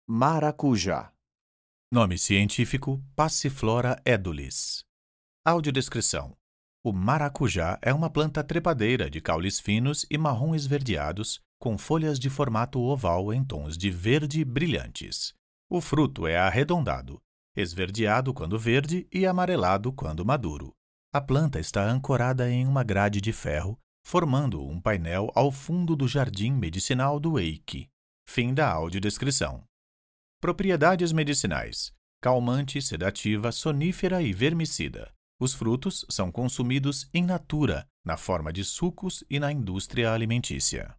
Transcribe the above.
Maracujá. Nome científico: Passiflora edulis. Audiodescrição: o maracujá é uma planta trepadeira de caules finos e marrom esverdeados, com folhas de formato oval em tons de verde brilhantes. O fruto é arredondado, esverdeado quando verde e amarelado quando maduro. A planta está ancorada em uma grade de ferro, formando um painel ao fundo do jardim medicinal do Eike. Fim da audiodescrição. Propriedades medicinais: calmante, sedativa, sonífera e vermicida. Os frutos são consumidos in natura, na forma de sucos e na indústria alimentícia.